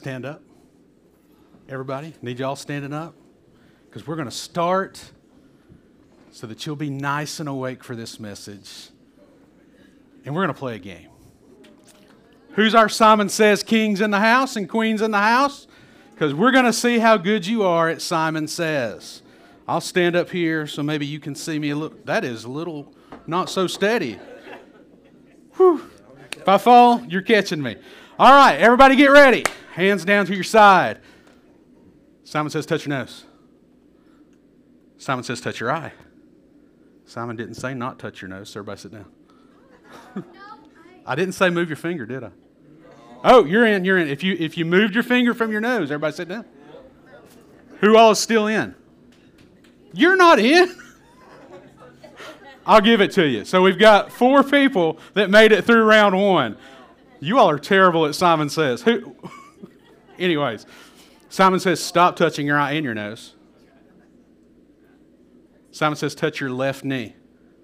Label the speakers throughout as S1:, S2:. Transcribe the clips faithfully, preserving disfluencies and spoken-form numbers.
S1: Stand up. Everybody, need y'all standing up? Because we're going to start so that you'll be nice and awake for this message. And we're going to play a game. Who's our Simon Says kings in the house and queens in the house? Because we're going to see how good you are at Simon Says. I'll stand up here so maybe you can see me a little. That is a little not so steady. Whew. If I fall, you're catching me. All right, everybody get ready. Hands down to your side. Simon Says touch your nose. Simon Says touch your eye. Simon didn't say not touch your nose, so everybody sit down. I didn't say move your finger, did I? Oh, you're in, you're in. If you if you moved your finger from your nose, everybody sit down. Who all is still in? You're not in? I'll give it to you. So we've got four people that made it through round one. You all are terrible at Simon Says. Who? Anyways, Simon Says stop touching your eye and your nose. Simon Says touch your left knee.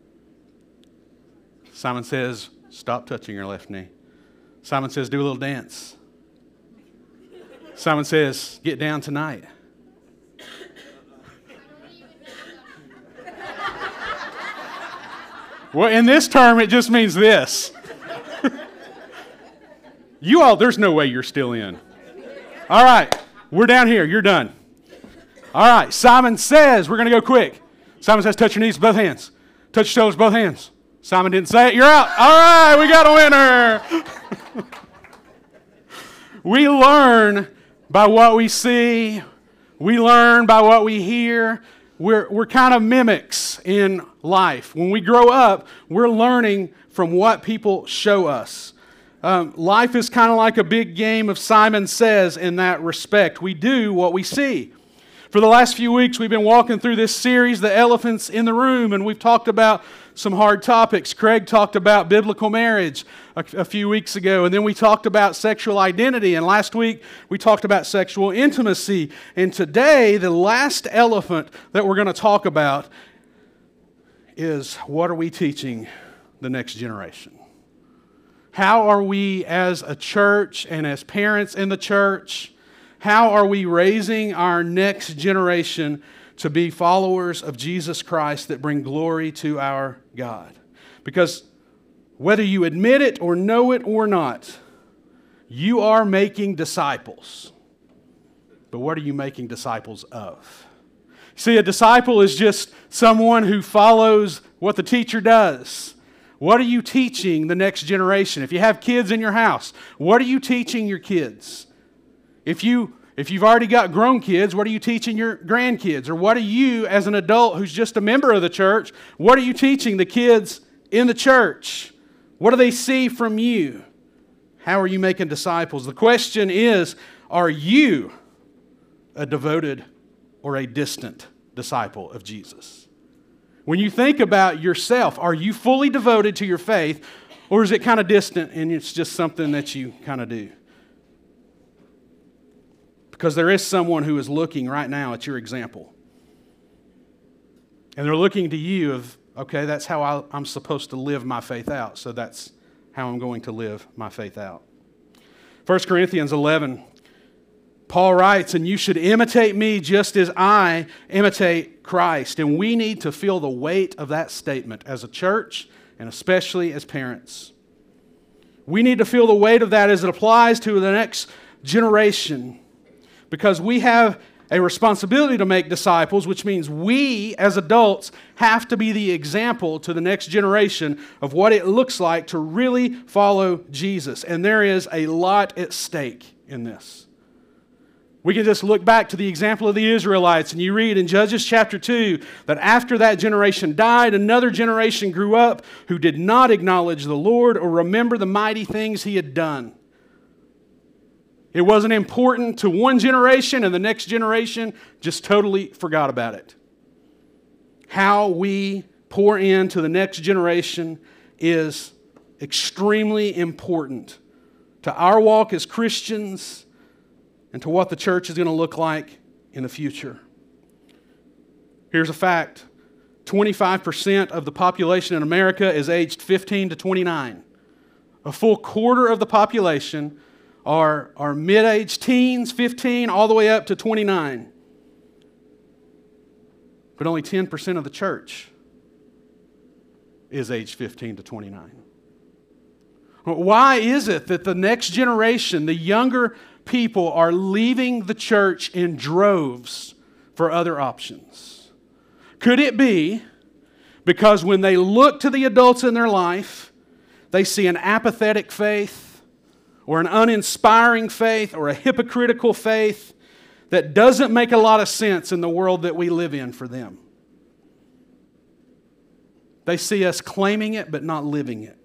S1: Simon Says stop touching your left knee. Simon Says do a little dance. Simon Says get down tonight. Well, in this term, it just means this. You all, there's no way you're still in. All right, we're down here. You're done. All right, Simon Says, we're going to go quick. Simon Says touch your knees with both hands. Touch your toes with both hands. Simon didn't say it. You're out. All right, we got a winner. We learn by what we see. We learn by what we hear. We're, we're kind of mimics in life. When we grow up, we're learning from what people show us. Um, life is kind of like a big game of Simon Says in that respect. We do what we see. For the last few weeks, we've been walking through this series, The Elephants in the Room, and we've talked about some hard topics. Craig talked about biblical marriage a, a few weeks ago, and then we talked about sexual identity, and last week we talked about sexual intimacy. And today, the last elephant that we're going to talk about is what are we teaching the next generation? How are we as a church and as parents in the church, how are we raising our next generation to be followers of Jesus Christ that bring glory to our God? Because whether you admit it or know it or not, you are making disciples. But what are you making disciples of? See, a disciple is just someone who follows what the teacher does. What are you teaching the next generation? If you have kids in your house, what are you teaching your kids? If you, if you've already got grown kids, what are you teaching your grandkids? Or what are you, as an adult who's just a member of the church, what are you teaching the kids in the church? What do they see from you? How are you making disciples? The question is, are you a devoted or a distant disciple of Jesus? When you think about yourself, are you fully devoted to your faith, or is it kind of distant and it's just something that you kind of do? Because there is someone who is looking right now at your example. And they're looking to you of, okay, that's how I, I'm supposed to live my faith out, so that's how I'm going to live my faith out. First Corinthians eleven, Paul writes, and you should imitate me just as I imitate Christ. And we need to feel the weight of that statement as a church and especially as parents. We need to feel the weight of that as it applies to the next generation, because we have a responsibility to make disciples, which means we as adults have to be the example to the next generation of what it looks like to really follow Jesus. And there is a lot at stake in this. We can just look back to the example of the Israelites, and you read in Judges chapter two that after that generation died, another generation grew up who did not acknowledge the Lord or remember the mighty things He had done. It wasn't important to one generation, and the next generation just totally forgot about it. How we pour into the next generation is extremely important to our walk as Christians and to what the church is going to look like in the future. Here's a fact. twenty-five percent of the population in America is aged fifteen to twenty-nine. A full quarter of the population are, are mid-age teens, fifteen, all the way up to twenty-nine. But only ten percent of the church is age fifteen to twenty-nine. Why is it that the next generation, the younger people, are leaving the church in droves for other options? Could it be because when they look to the adults in their life, they see an apathetic faith or an uninspiring faith or a hypocritical faith that doesn't make a lot of sense in the world that we live in for them? They see us claiming it but not living it.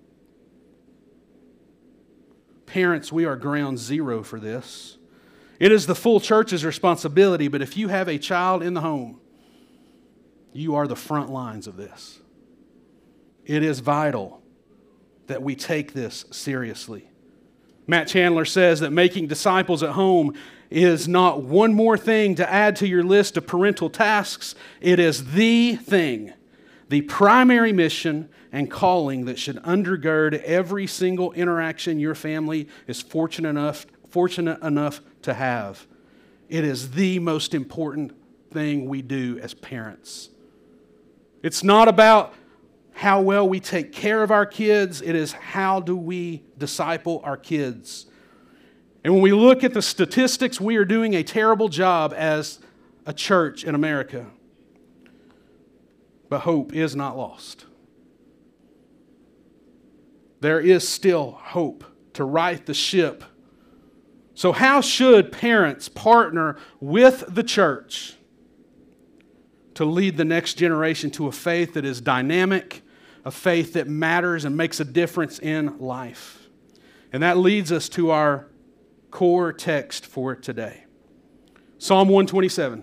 S1: Parents, we are ground zero for this. It is the full church's responsibility, but if you have a child in the home, you are the front lines of this. It is vital that we take this seriously. Matt Chandler says that making disciples at home is not one more thing to add to your list of parental tasks. It is the thing, the primary mission and calling that should undergird every single interaction your family is fortunate enough, fortunate enough to have. It is the most important thing we do as parents. It's not about how well we take care of our kids. It is how do we disciple our kids. And when we look at the statistics, we are doing a terrible job as a church in America. But hope is not lost. There is still hope to right the ship. So how should parents partner with the church to lead the next generation to a faith that is dynamic, a faith that matters and makes a difference in life? And that leads us to our core text for today. Psalm one twenty-seven.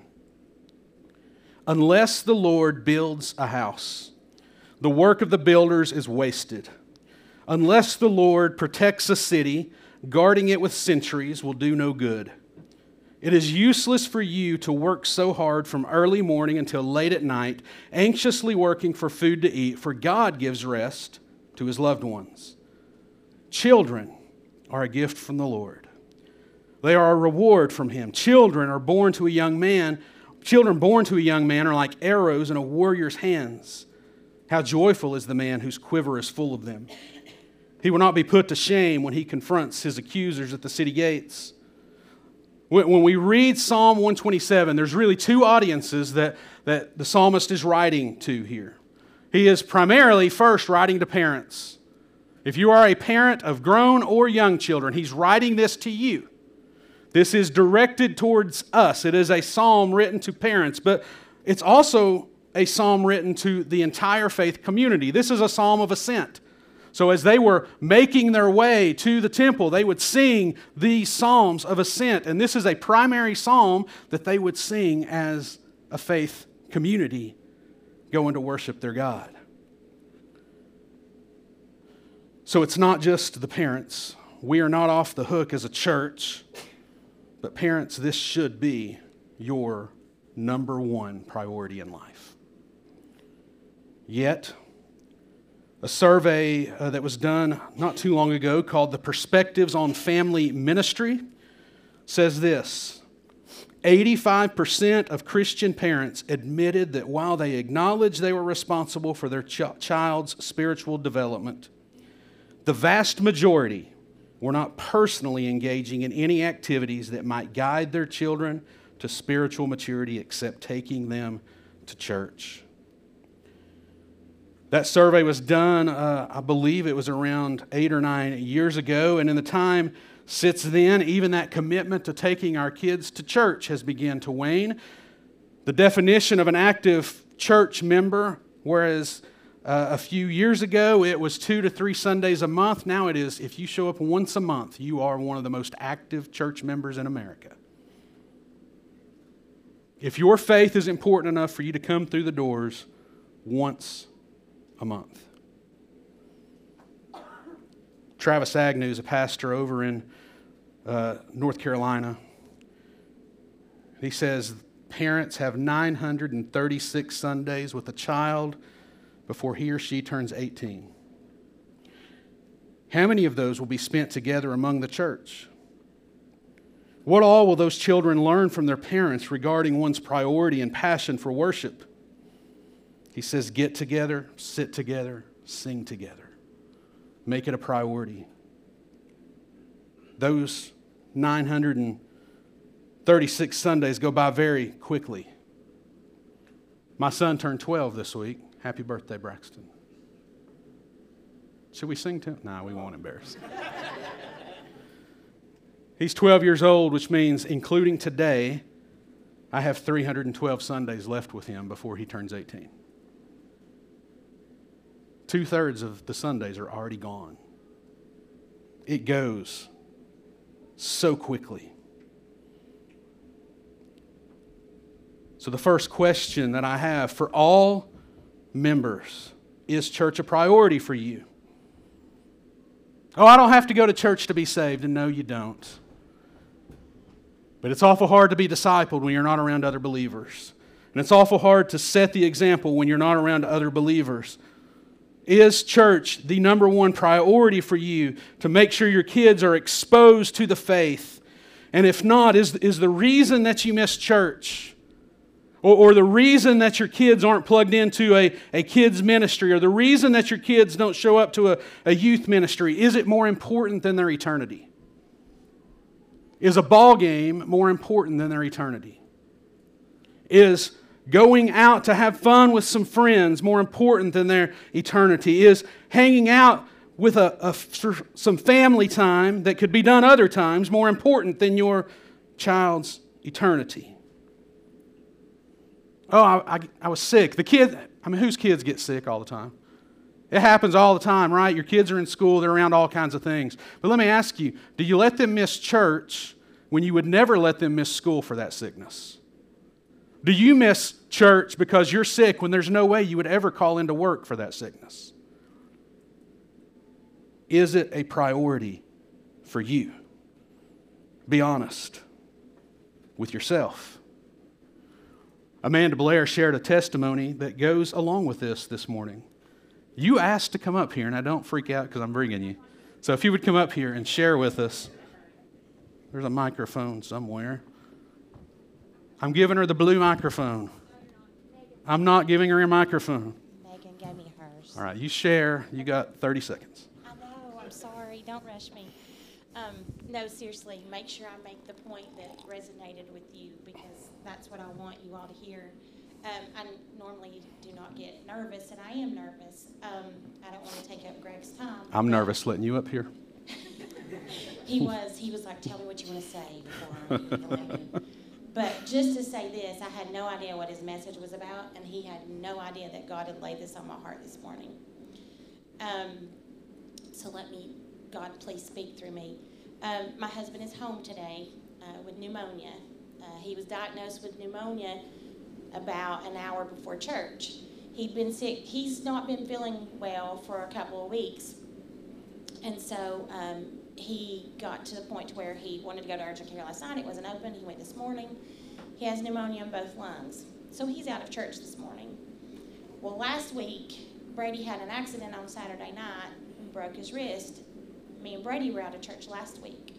S1: Unless the Lord builds a house, the work of the builders is wasted. Unless the Lord protects a city, guarding it with sentries will do no good. It is useless for you to work so hard from early morning until late at night, anxiously working for food to eat, for God gives rest to His loved ones. Children are a gift from the Lord. They are a reward from Him. Children are born to a young man. Children born to a young man are like arrows in a warrior's hands. How joyful is the man whose quiver is full of them. He will not be put to shame when he confronts his accusers at the city gates. When we read Psalm one twenty-seven, there's really two audiences that, that the psalmist is writing to here. He is primarily first writing to parents. If you are a parent of grown or young children, he's writing this to you. This is directed towards us. It is a psalm written to parents, but it's also a psalm written to the entire faith community. This is a psalm of ascent. So as they were making their way to the temple, they would sing these psalms of ascent. And this is a primary psalm that they would sing as a faith community going to worship their God. So it's not just the parents. We are not off the hook as a church. But parents, this should be your number one priority in life. Yet, a survey uh, that was done not too long ago called the Perspectives on Family Ministry says this: eighty-five percent of Christian parents admitted that while they acknowledged they were responsible for their ch- child's spiritual development, the vast majority were not personally engaging in any activities that might guide their children to spiritual maturity except taking them to church. That survey was done, uh, I believe it was around eight or nine years ago, and in the time since then, even that commitment to taking our kids to church has begun to wane. The definition of an active church member, whereas uh, a few years ago it was two to three Sundays a month, now it is if you show up once a month, you are one of the most active church members in America. If your faith is important enough for you to come through the doors once a month. Travis Agnew is a pastor over in uh, North Carolina. He says parents have nine hundred thirty-six Sundays with a child before he or she turns eighteen. How many of those will be spent together among the church? What all will those children learn from their parents regarding one's priority and passion for worship? He says, get together, sit together, sing together. Make it a priority. Those nine hundred thirty-six Sundays go by very quickly. My son turned twelve this week. Happy birthday, Braxton. Should we sing to him? No, we won't embarrass him. He's twelve years old, which means, including today, I have three hundred twelve Sundays left with him before he turns eighteen. Two-thirds of the Sundays are already gone. It goes so quickly. So the first question that I have for all members, is church a priority for you? Oh, I don't have to go to church to be saved. And no, you don't. But it's awful hard to be discipled when you're not around other believers. And it's awful hard to set the example when you're not around other believers. Is church the number one priority for you to make sure your kids are exposed to the faith? And if not, is, is the reason that you miss church, or, or the reason that your kids aren't plugged into a, a kids ministry, or the reason that your kids don't show up to a, a youth ministry, is it more important than their eternity? Is a ball game more important than their eternity? Is going out to have fun with some friends more important than their eternity? Is hanging out with a, a, some family time that could be done other times more important than your child's eternity? Oh, I, I, I was sick. The kid, I mean, whose kids get sick all the time? It happens all the time, right? Your kids are in school, they're around all kinds of things. But let me ask you, do you let them miss church when you would never let them miss school for that sickness? Do you miss church because you're sick when there's no way you would ever call into work for that sickness? Is it a priority for you? Be honest with yourself. Amanda Blair shared a testimony that goes along with this this morning. You asked to come up here, and I don't freak out because I'm bringing you. So if you would come up here and share with us. There's a microphone somewhere. I'm giving her the blue microphone. I'm not giving her a microphone.
S2: Megan gave me hers.
S1: All right, you share. You got thirty seconds.
S2: I know. I'm sorry. Don't rush me. Um, no, seriously, make sure I make the point that resonated with you, because that's what I want you all to hear. Um, I normally do not get nervous, and I am nervous. Um, I don't want to take up Greg's time.
S1: I'm nervous letting you up here.
S2: He was. He was like, tell me what you want to say before I leave. But just to say this, I had no idea what his message was about, and he had no idea that God had laid this on my heart this morning. Um, so let me, God, please speak through me. Um, my husband is home today uh, with pneumonia. Uh, he was diagnosed with pneumonia about an hour before church. He'd been sick. He's not been feeling well for a couple of weeks. And so um, he got to the point to where he wanted to go to urgent care last night. It wasn't open. He went this morning. He has pneumonia in both lungs. So he's out of church this morning. Well, last week, Brady had an accident on Saturday night and broke his wrist. Me and Brady were out of church last week.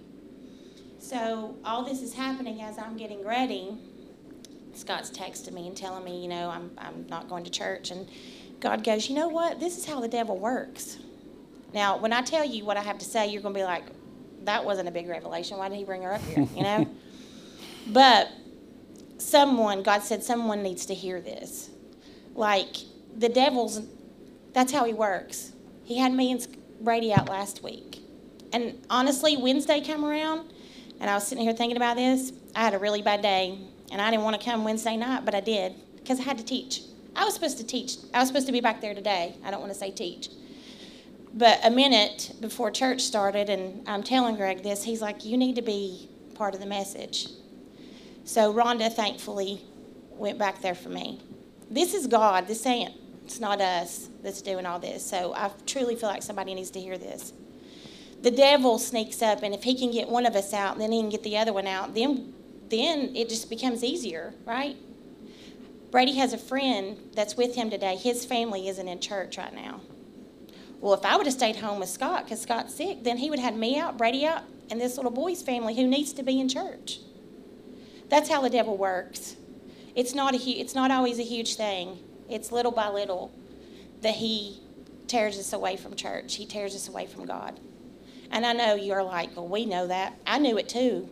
S2: So all this is happening as I'm getting ready. Scott's texting me and telling me, you know, I'm, I'm not going to church. And God goes, you know what? This is how the devil works. Now, when I tell you what I have to say, you're going to be like, that wasn't a big revelation. Why did he bring her up here, you know? But someone, God said someone needs to hear this. Like, the devil's, that's how he works. He had me and Brady out last week. And honestly, Wednesday came around, and I was sitting here thinking about this. I had a really bad day, and I didn't want to come Wednesday night, but I did, because I had to teach. I was supposed to teach. I was supposed to be back there today. I don't want to say teach. But a minute before church started, and I'm telling Greg this, he's like, you need to be part of the message. So Rhonda, thankfully, went back there for me. This is God. This ain't, it's not us that's doing all this. So I truly feel like somebody needs to hear this. The devil sneaks up, and if he can get one of us out, then he can get the other one out. Then, then it just becomes easier, right? Brady has a friend that's with him today. His family isn't in church right now. Well, if I would have stayed home with Scott because Scott's sick, then he would have had me out, Brady out, and this little boy's family who needs to be in church. That's how the devil works. It's not a hu- it's not always a huge thing. It's little by little that he tears us away from church. He tears us away from God. And I know you're like, well, we know that. I knew it too.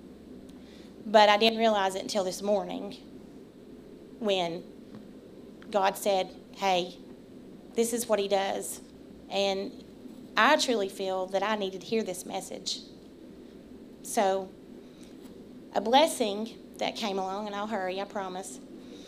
S2: But I didn't realize it until this morning when God said, hey, this is what he does. And I truly feel that I needed to hear this message. So a blessing that came along, and I'll hurry, I promise.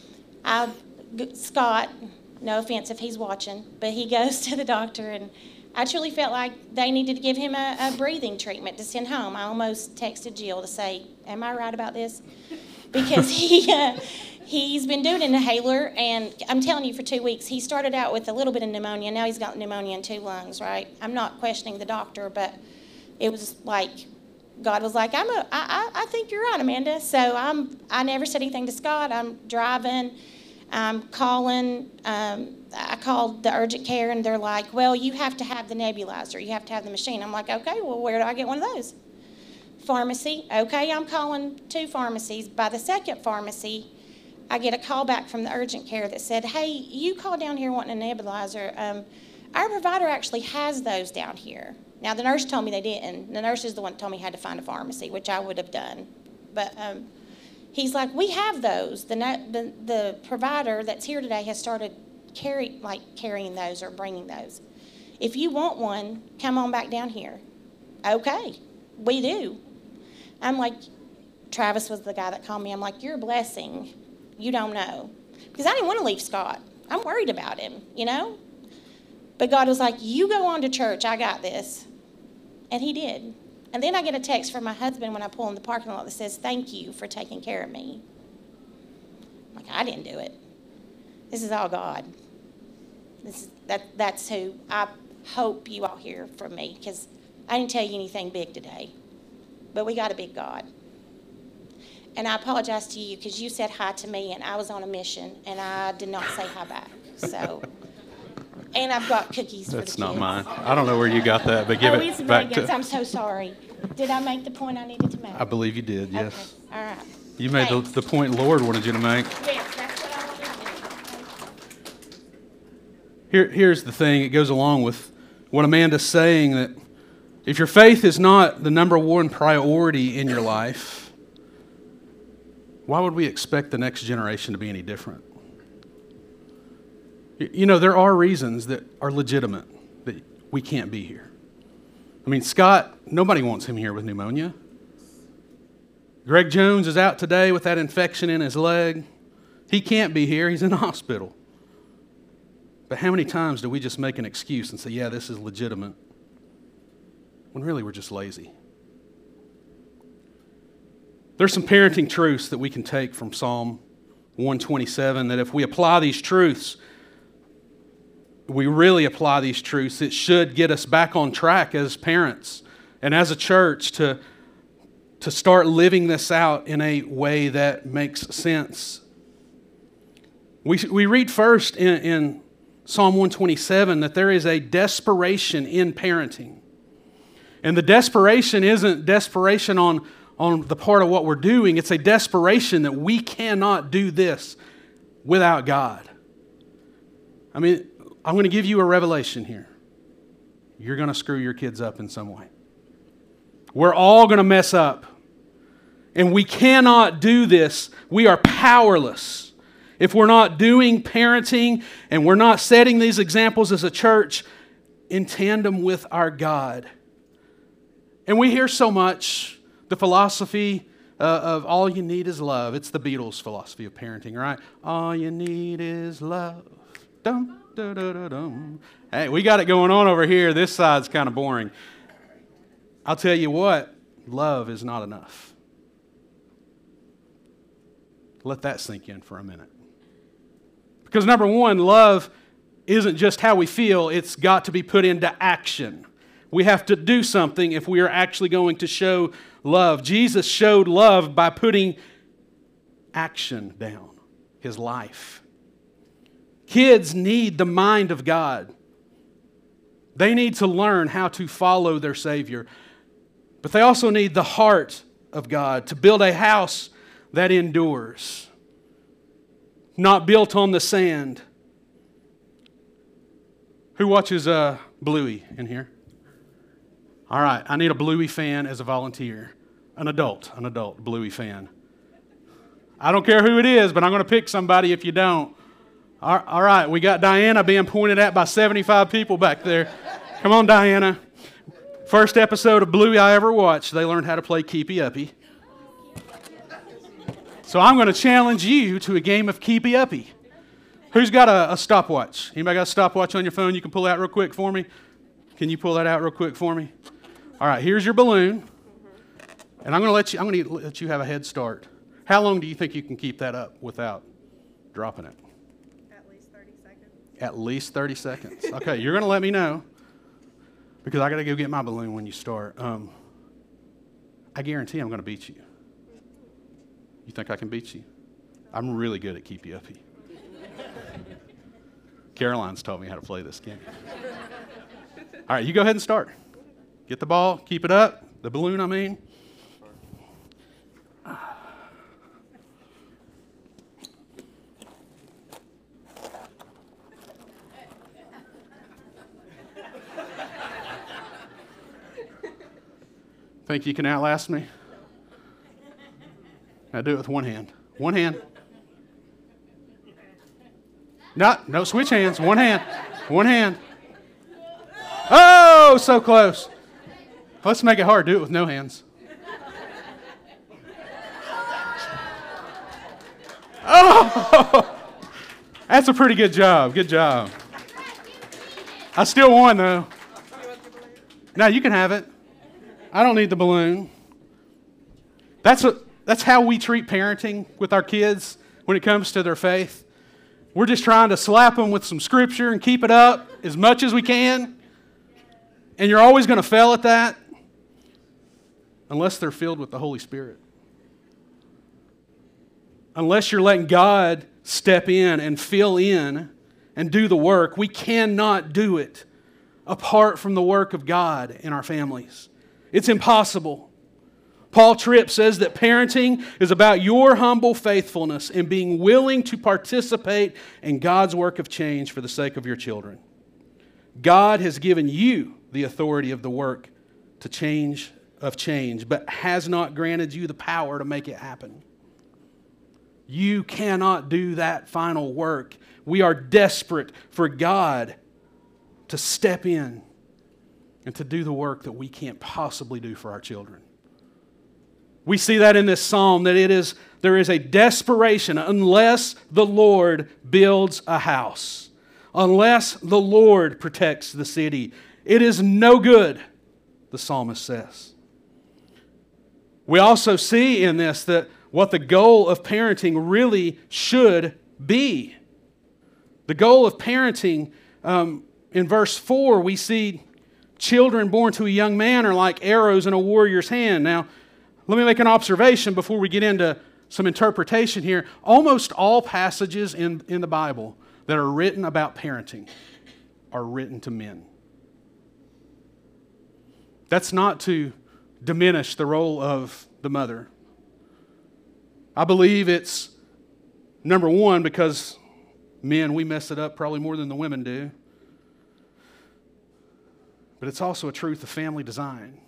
S2: I, Scott, no offense if he's watching, but he goes to the doctor, and I truly felt like they needed to give him a, a breathing treatment to send home. I almost texted Jill to say, am I right about this? Because he uh, he's been doing an inhaler, and I'm telling you, for two weeks, he started out with a little bit of pneumonia. Now he's got pneumonia in two lungs, right? I'm not questioning the doctor, but it was like God was like, I'm a, I, I think you're right, Amanda. So I'm, I never said anything to Scott. I'm driving, I'm calling. Um, I called the urgent care, and they're like, well, you have to have the nebulizer. You have to have the machine. I'm like, okay, well, where do I get one of those? Pharmacy. Okay, I'm calling two pharmacies. By the second pharmacy, I get a call back from the urgent care that said, hey, you called down here wanting a nebulizer. Um, our provider actually has those down here. Now, the nurse told me they didn't. The nurse is the one that told me I had to find a pharmacy, which I would have done. But um, he's like, we have those. The, the the provider that's here today has started carry like carrying those or bringing those. If you want one, come on back down here. Okay, we do. I'm like, Travis was the guy that called me. I'm like, you're a blessing. You don't know. Because I didn't want to leave Scott. I'm worried about him, you know? But God was like, you go on to church. I got this. And he did. And then I get a text from my husband when I pull in the parking lot that says, thank you for taking care of me. I'm like, I didn't do it. This is all God. This is, that, that's who I hope you all hear from me, because I didn't tell you anything big today. But we got a big God. And I apologize to you because you said hi to me, and I was on a mission, and I did not say hi back. So... And I've got cookies for the kids.
S1: That's not mine. I don't know where you got that, but give
S2: oh,
S1: it
S2: it's
S1: back
S2: Megan's.
S1: to...
S2: I'm so sorry. Did I make the point I needed to make?
S1: I believe you did, yes.
S2: Okay. All right.
S1: You made the, the point Lord wanted you to make.
S2: Yes, that's what I wanted to do.
S1: Here, here's the thing. It goes along with what Amanda's saying, that if your faith is not the number one priority in your life, why would we expect the next generation to be any different? You know, there are reasons that are legitimate that we can't be here. I mean, Scott, nobody wants him here with pneumonia. Greg Jones is out today with that infection in his leg. He can't be here. He's in the hospital. But how many times do we just make an excuse and say, yeah, this is legitimate, when really we're just lazy? There's some parenting truths that we can take from Psalm one twenty-seven, that if we apply these truths, we really apply these truths, it should get us back on track as parents and as a church to, to start living this out in a way that makes sense. We, we read first in, in Psalm one twenty-seven that there is a desperation in parenting. And the desperation isn't desperation on, on the part of what we're doing. It's a desperation that we cannot do this without God. I mean, I'm going to give you a revelation here. You're going to screw your kids up in some way. We're all going to mess up. And we cannot do this. We are powerless. If we're not doing parenting and we're not setting these examples as a church in tandem with our God. And we hear so much the philosophy uh, of all you need is love. It's the Beatles' philosophy of parenting, right? All you need is love. Dum. Hey, we got it going on over here. This side's kind of boring. I'll tell you what, love is not enough. Let that sink in for a minute. Because number one, love isn't just how we feel, it's got to be put into action. We have to do something if we are actually going to show love. Jesus showed love by putting action down, his life. Kids need the mind of God. They need to learn how to follow their Savior. But they also need the heart of God to build a house that endures, not built on the sand. Who watches uh, Bluey in here? All right, I need a Bluey fan as a volunteer. An adult, an adult Bluey fan. I don't care who it is, but I'm going to pick somebody if you don't. All right, we got Diana being pointed at by seventy-five people back there. Come on, Diana. First episode of Bluey I ever watched, they learned how to play Keepy Uppy. So I'm going to challenge you to a game of Keepy Uppy. Who's got a, a stopwatch? Anybody got a stopwatch on your phone you can pull out real quick for me? Can you pull that out real quick for me? All right, here's your balloon. And I'm going to let you I'm going to let you have a head start. How long do you think you can keep that up without dropping it?
S3: At least thirty seconds.
S1: At least thirty seconds. Okay, you're going to let me know because I got to go get my balloon when you start. Um, I guarantee I'm going to beat you. You think I can beat you? I'm really good at Keepy Uppy. Caroline's taught me how to play this game. All right, you go ahead and start. Get the ball, keep it up. The balloon, I mean. Think you can outlast me? Now do it with one hand. One hand. No, no switch hands. One hand. One hand. Oh, so close. Let's make it hard. Do it with no hands. Oh, that's a pretty good job. Good job. I still won, though. Now you can have it. I don't need the balloon. That's a, that's how we treat parenting with our kids when it comes to their faith. We're just trying to slap them with some scripture and keep it up as much as we can. And you're always going to fail at that unless they're filled with the Holy Spirit. Unless you're letting God step in and fill in and do the work, we cannot do it apart from the work of God in our families. It's impossible. Paul Tripp says that parenting is about your humble faithfulness and being willing to participate in God's work of change for the sake of your children. God has given you the authority of the work to change of change, but has not granted you the power to make it happen. You cannot do that final work. We are desperate for God to step in and to do the work that we can't possibly do for our children. We see that in this psalm, that it is there is a desperation unless the Lord builds a house, unless the Lord protects the city. It is no good, the psalmist says. We also see in this that what the goal of parenting really should be. The goal of parenting, um, in verse four, we see children born to a young man are like arrows in a warrior's hand. Now, let me make an observation before we get into some interpretation here. Almost all passages in, in the Bible that are written about parenting are written to men. That's not to diminish the role of the mother. I believe it's, number one, because men, we mess it up probably more than the women do. But it's also a truth of family design.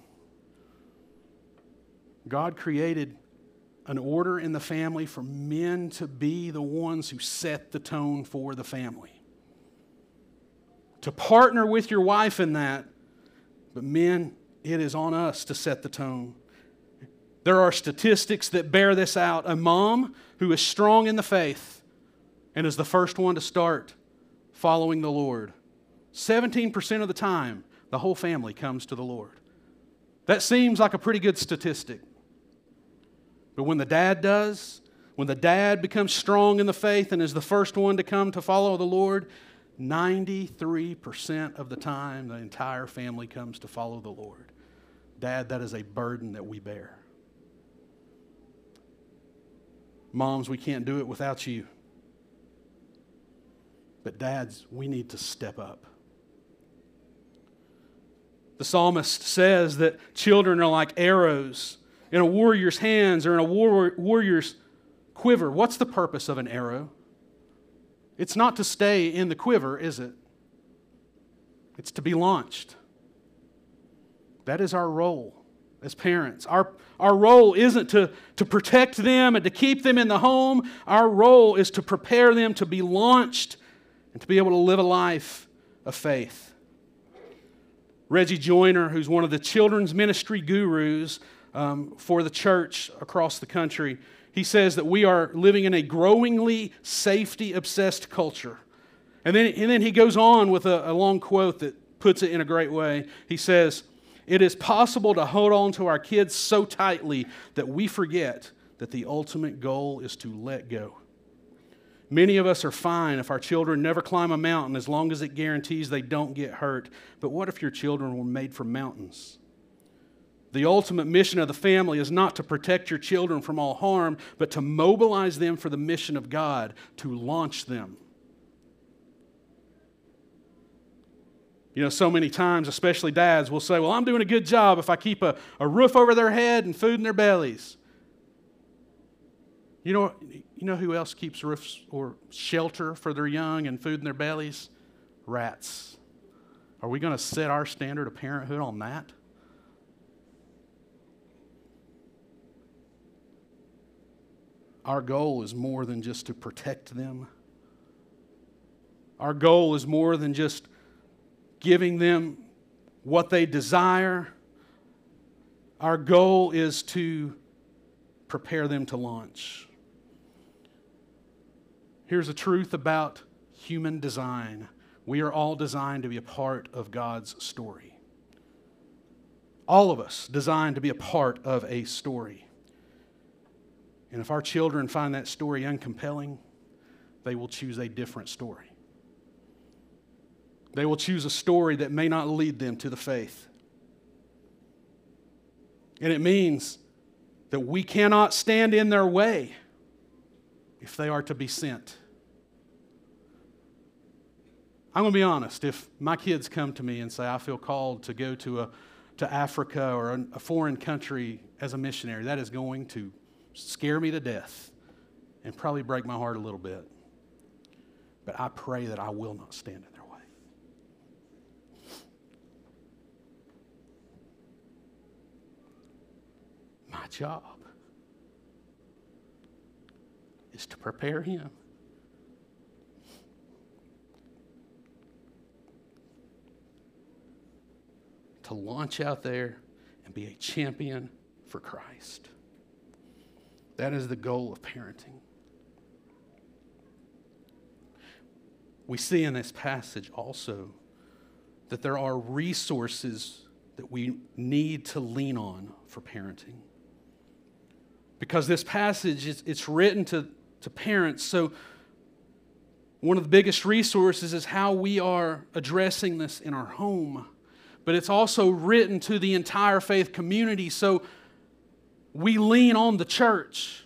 S1: God created an order in the family for men to be the ones who set the tone for the family. To partner with your wife in that, but men, it is on us to set the tone. There are statistics that bear this out. A mom who is strong in the faith and is the first one to start following the Lord, seventeen percent of the time, the whole family comes to the Lord. That seems like a pretty good statistic. But when the dad does, when the dad becomes strong in the faith and is the first one to come to follow the Lord, ninety-three percent of the time, the entire family comes to follow the Lord. Dad, that is a burden that we bear. Moms, we can't do it without you. But dads, we need to step up. The psalmist says that children are like arrows in a warrior's hands or in a war- warrior's quiver. What's the purpose of an arrow? It's not to stay in the quiver, is it? It's to be launched. That is our role as parents. Our, our role isn't to, to protect them and to keep them in the home. Our role is to prepare them to be launched and to be able to live a life of faith. Reggie Joyner, who's one of the children's ministry gurus um, for the church across the country, he says that we are living in a growingly safety-obsessed culture. And then, and then he goes on with a, a long quote that puts it in a great way. He says, "It is possible to hold on to our kids so tightly that we forget that the ultimate goal is to let go. Many of us are fine if our children never climb a mountain as long as it guarantees they don't get hurt. But what if your children were made for mountains? The ultimate mission of the family is not to protect your children from all harm, but to mobilize them for the mission of God, to launch them." You know, so many times, especially dads, will say, "Well, I'm doing a good job if I keep a, a roof over their head and food in their bellies." You know, you know who else keeps roofs or shelter for their young and food in their bellies? Rats. Are we going to set our standard of parenthood on that? Our goal is more than just to protect them. Our goal is more than just giving them what they desire. Our goal is to prepare them to launch. Here's a truth about human design. We are all designed to be a part of God's story. All of us designed to be a part of a story. And if our children find that story uncompelling, they will choose a different story. They will choose a story that may not lead them to the faith. And it means that we cannot stand in their way if they are to be sent. I'm going to be honest. If my kids come to me and say, "I feel called to go to a to Africa or a, a foreign country as a missionary," that is going to scare me to death and probably break my heart a little bit. But I pray that I will not stand in their way. My job is to prepare him to launch out there and be a champion for Christ. That is the goal of parenting. We see in this passage also that there are resources that we need to lean on for parenting. Because this passage, is, it's written to, to parents, so one of the biggest resources is how we are addressing this in our home. But it's also written to the entire faith community, so we lean on the church.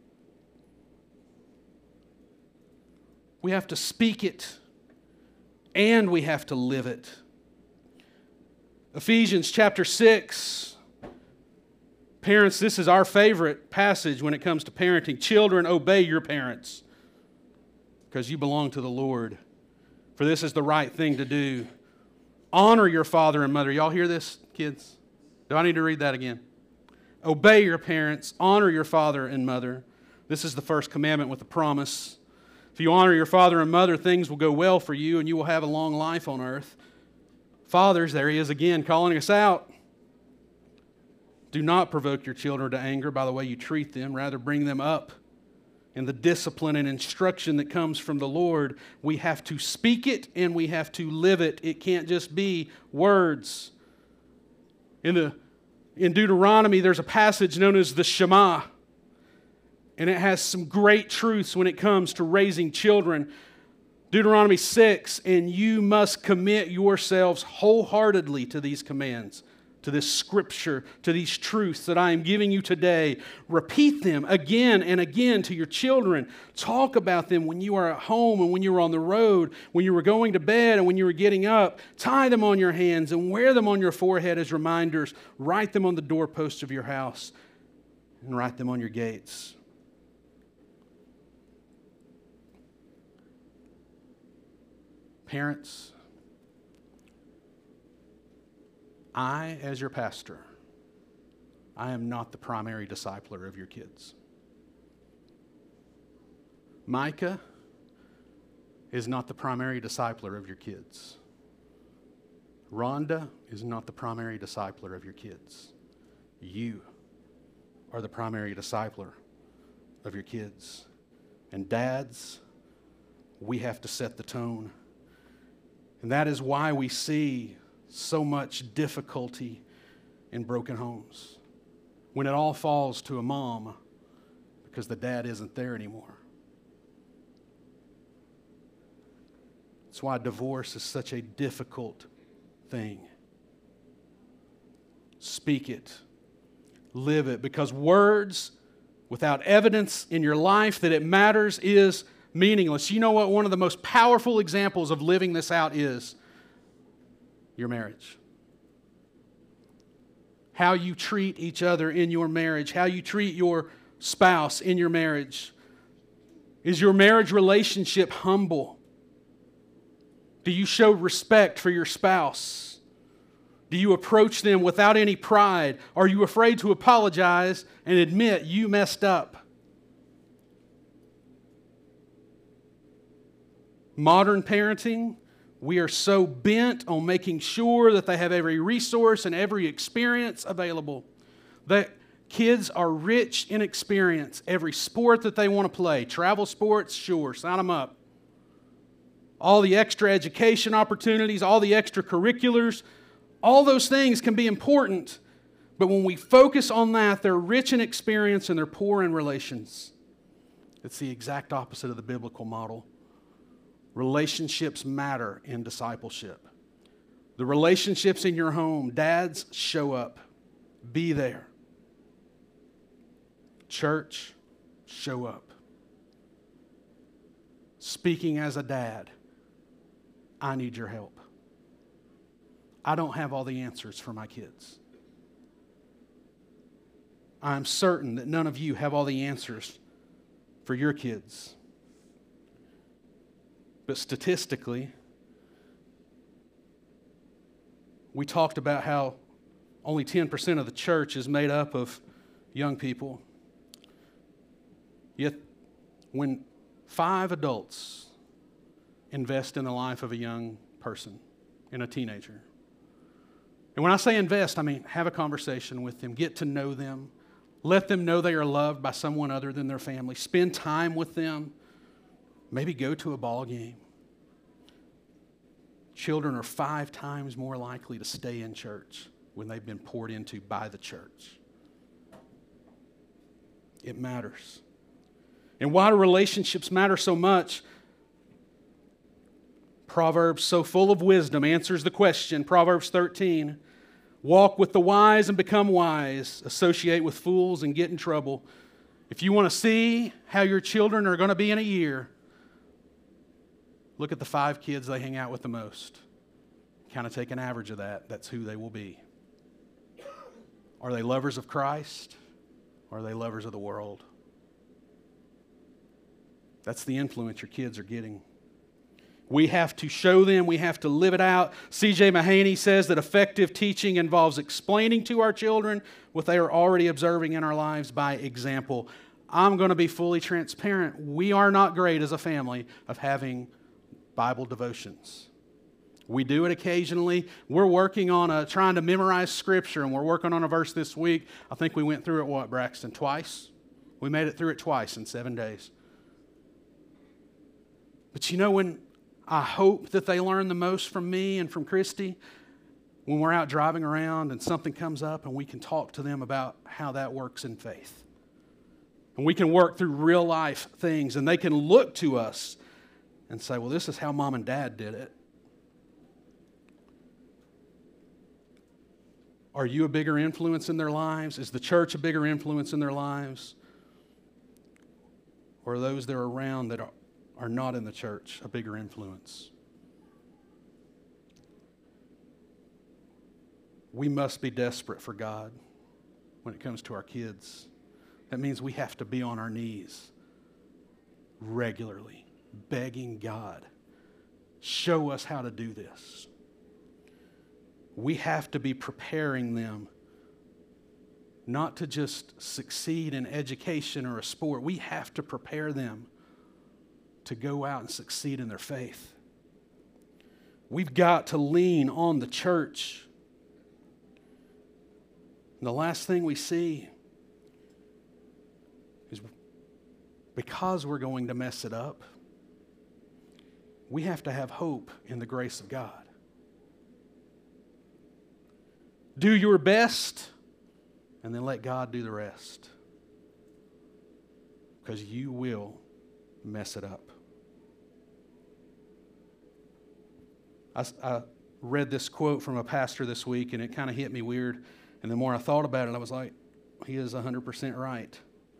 S1: We have to speak it, and we have to live it. Ephesians chapter six. Parents, this is our favorite passage when it comes to parenting. Children, obey your parents, because you belong to the Lord. For this is the right thing to do. Honor your father and mother. Y'all hear this, kids? Do I need to read that again? Obey your parents. Honor your father and mother. This is the first commandment with a promise. If you honor your father and mother, things will go well for you, and you will have a long life on earth. Fathers, there he is again, calling us out. Do not provoke your children to anger by the way you treat them. Rather, bring them up in the discipline and instruction that comes from the Lord. We have to speak it and we have to live it. It can't just be words. In, the, in Deuteronomy, there's a passage known as the Shema. And it has some great truths when it comes to raising children. Deuteronomy six, and you must commit yourselves wholeheartedly to these commands. to this scripture, to these truths that I am giving you today. Repeat them again and again to your children. Talk about them when you are at home and when you were on the road, when you were going to bed and when you were getting up. Tie them on your hands and wear them on your forehead as reminders. Write them on the doorposts of your house and write them on your gates. Parents, I, as your pastor, I am not the primary discipler of your kids. Micah is not the primary discipler of your kids. Rhonda is not the primary discipler of your kids. You are the primary discipler of your kids. And dads, we have to set the tone. And that is why we see so much difficulty in broken homes. When it all falls to a mom because the dad isn't there anymore. That's why divorce is such a difficult thing. Speak it. Live it. Because words without evidence in your life that it matters is meaningless. You know what one of the most powerful examples of living this out is? Your marriage. How you treat each other in your marriage. How you treat your spouse in your marriage. Is your marriage relationship humble? Do you show respect for your spouse? Do you approach them without any pride? Are you afraid to apologize and admit you messed up? Modern parenting, we are so bent on making sure that they have every resource and every experience available. That kids are rich in experience. Every sport that they want to play, travel sports, sure, sign them up. All the extra education opportunities, all the extracurriculars, all those things can be important. But when we focus on that, they're rich in experience and they're poor in relations. It's the exact opposite of the biblical model. Relationships matter in discipleship. The relationships in your home, dads, show up. Be there. Church, show up. Speaking as a dad, I need your help. I don't have all the answers for my kids. I'm certain that none of you have all the answers for your kids. But statistically, we talked about how only ten percent of the church is made up of young people. Yet, when five adults invest in the life of a young person, in a teenager, and when I say invest, I mean have a conversation with them, get to know them, let them know they are loved by someone other than their family, spend time with them, maybe go to a ball game. Children are five times more likely to stay in church when they've been poured into by the church. It matters. And why do relationships matter so much? Proverbs, so full of wisdom, answers the question. Proverbs thirteen, walk with the wise and become wise. Associate with fools and get in trouble. If you want to see how your children are going to be in a year, look at the five kids they hang out with the most. Kind of take an average of that. That's who they will be. Are they lovers of Christ? Or are they lovers of the world? That's the influence your kids are getting. We have to show them. We have to live it out. C J Mahaney says that effective teaching involves explaining to our children what they are already observing in our lives by example. I'm going to be fully transparent. We are not great as a family of having Bible devotions. We do it occasionally. We're working on a, trying to memorize Scripture, and we're working on a verse this week. I think we went through it, what, Braxton, twice? We made it through it twice in seven days. But you know, when I hope that they learn the most from me and from Christy, when we're out driving around and something comes up and we can talk to them about how that works in faith. And we can work through real life things, and they can look to us and say, well, this is how mom and dad did it. Are you a bigger influence in their lives? Is the church a bigger influence in their lives? Or are those that are around that are, are not in the church a bigger influence? We must be desperate for God when it comes to our kids. That means we have to be on our knees regularly, begging God, show us how to do this. We have to be preparing them not to just succeed in education or a sport. We have to prepare them to go out and succeed in their faith. We've got to lean on the church. And the last thing we see is because we're going to mess it up, we have to have hope in the grace of God. Do your best, and then let God do the rest. Because you will mess it up. I, I read this quote from a pastor this week, and it kind of hit me weird. And the more I thought about it, I was like, he is one hundred percent right.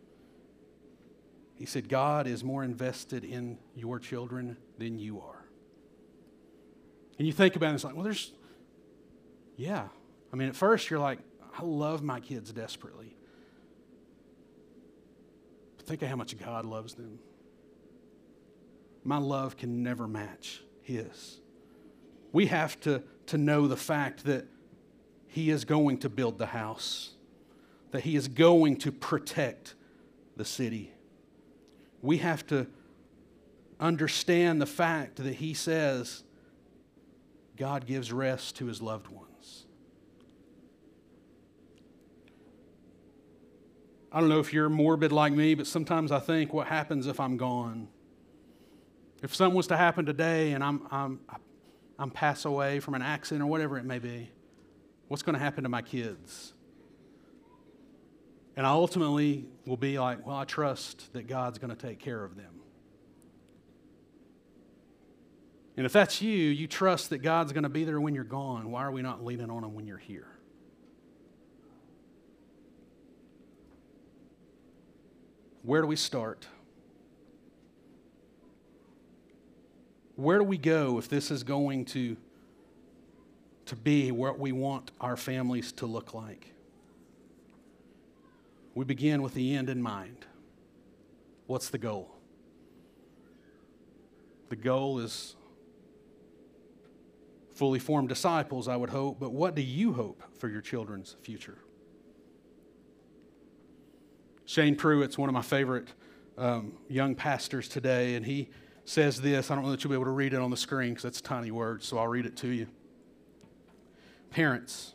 S1: He said, God is more invested in your children than you are. And you think about it, it's like, well, there's, yeah. I mean, at first you're like, I love my kids desperately. But think of how much God loves them. My love can never match His. We have to, to know the fact that He is going to build the house, that He is going to protect the city. We have to understand the fact that He says God gives rest to His loved ones. I don't know if you're morbid like me, but sometimes I think, what happens if I'm gone? If something was to happen today and I'm I'm I'm pass away from an accident or whatever it may be, what's going to happen to my kids? And I ultimately will be like, well, I trust that God's going to take care of them. And if that's you, you trust that God's going to be there when you're gone. Why are we not leaning on Him when you're here? Where do we start? Where do we go if this is going to, to be what we want our families to look like? We begin with the end in mind. What's the goal? The goal is fully formed disciples, I would hope, but what do you hope for your children's future? Shane Pruitt's one of my favorite um, young pastors today, and he says this. I don't know that you'll be able to read it on the screen because it's tiny words, so I'll read it to you. Parents,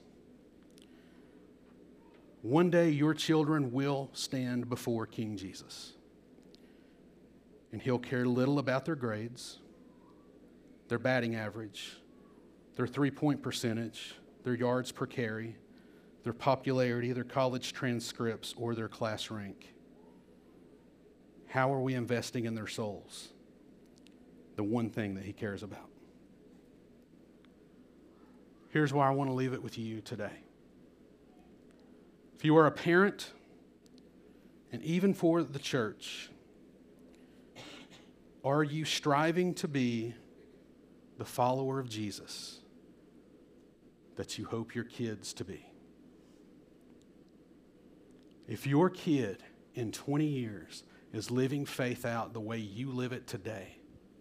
S1: one day your children will stand before King Jesus, and He'll care little about their grades, their batting average, their three-point percentage, their yards per carry, their popularity, their college transcripts, or their class rank. How are we investing in their souls? The one thing that He cares about. Here's why I want to leave it with you today. If you are a parent, and even for the church, are you striving to be the follower of Jesus that you hope your kids to be? If your kid in twenty years is living faith out the way you live it today,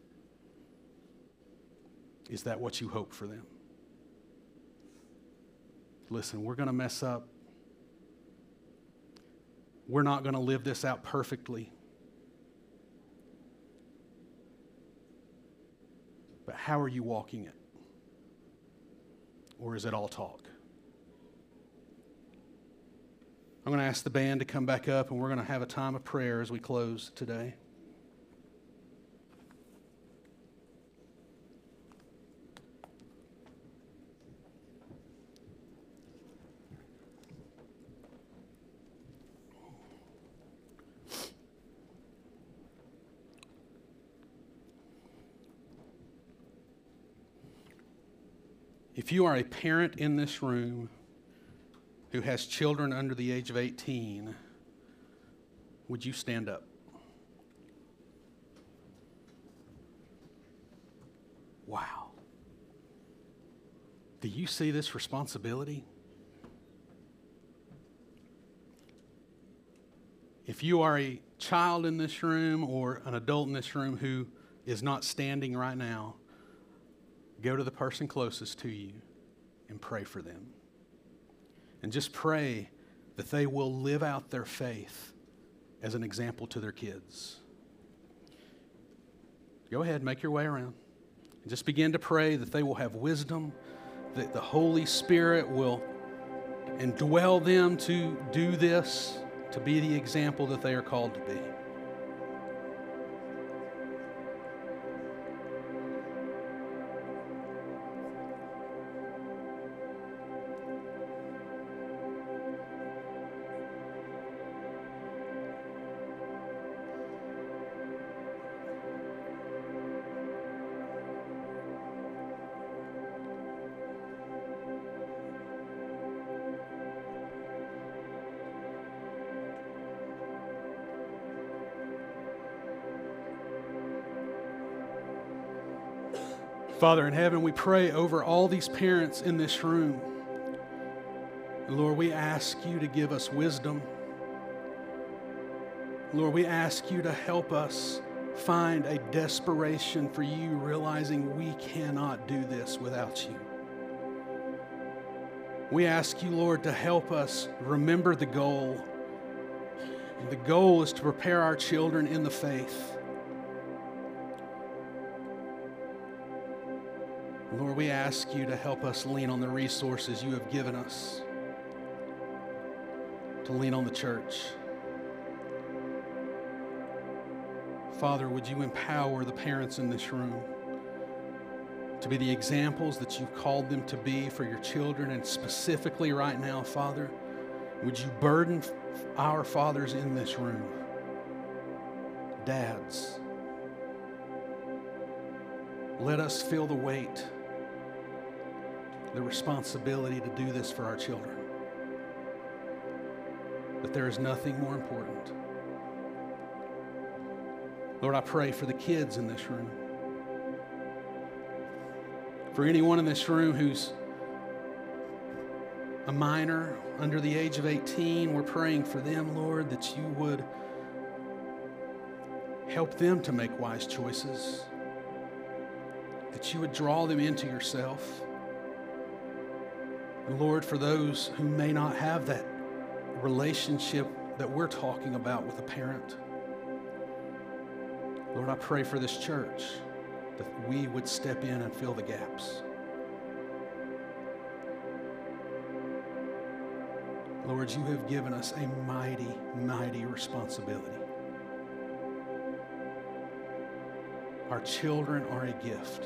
S1: is that what you hope for them? Listen, we're going to mess up. We're not going to live this out perfectly. But how are you walking it? Or is it all talk? I'm going to ask the band to come back up, and we're going to have a time of prayer as we close today. If you are a parent in this room, who has children under the age of eighteen, would you stand up? Wow. Do you see this responsibility? If you are a child in this room or an adult in this room who is not standing right now, go to the person closest to you and pray for them. And just pray that they will live out their faith as an example to their kids. Go ahead, make your way around. And just begin to pray that they will have wisdom, that the Holy Spirit will indwell them to do this, to be the example that they are called to be. Father in heaven, we pray over all these parents in this room. And Lord, we ask you to give us wisdom. Lord, we ask you to help us find a desperation for you, realizing we cannot do this without you. We ask you, Lord, to help us remember the goal. And the goal is to prepare our children in the faith. Lord, we ask you to help us lean on the resources you have given us, to lean on the church. Father, would you empower the parents in this room to be the examples that you've called them to be for your children, and specifically right now, Father, would you burden our fathers in this room, dads, let us feel the weight, the responsibility to do this for our children. That there is nothing more important. Lord, I pray for the kids in this room. For anyone in this room who's a minor under the age of eighteen, we're praying for them, Lord, that you would help them to make wise choices, that you would draw them into yourself. And Lord, for those who may not have that relationship that we're talking about with a parent, Lord, I pray for this church that we would step in and fill the gaps. Lord, you have given us a mighty, mighty responsibility. Our children are a gift.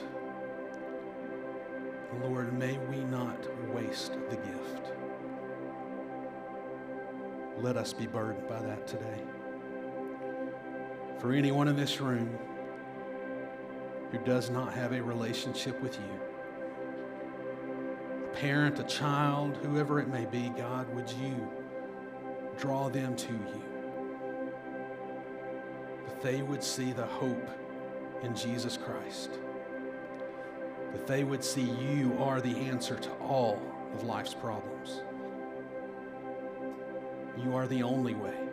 S1: Lord, may we not waste the gift. Let us be burdened by that today. For anyone in this room who does not have a relationship with you, a parent, a child, whoever it may be, God, would you draw them to you, that they would see the hope in Jesus Christ, that they would see you are the answer to all of life's problems. You are the only way.